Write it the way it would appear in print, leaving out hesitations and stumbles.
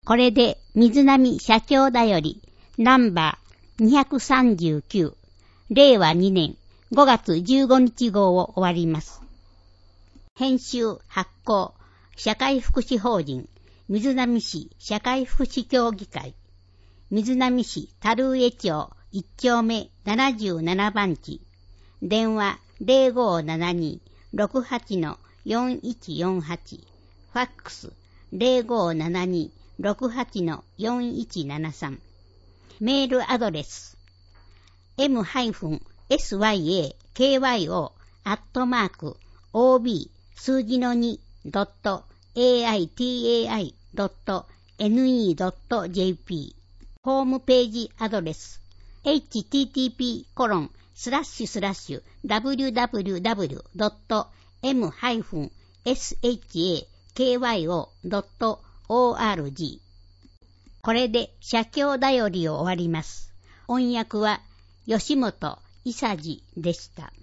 これで水波社協だよりナンバー239令和2年5月15日号を終わります。編集発行社会福祉法人水波市社会福祉協議会水波市樽上町1丁目77番地電話 0572-68-4148 ファックス 0572-68-4173 メールアドレス m-kyo@mac.aitai.ne.jp ホームページアドレス http://www.m-shakyo.org これで社協だよりを終わります。音訳は吉本伊佐治でした。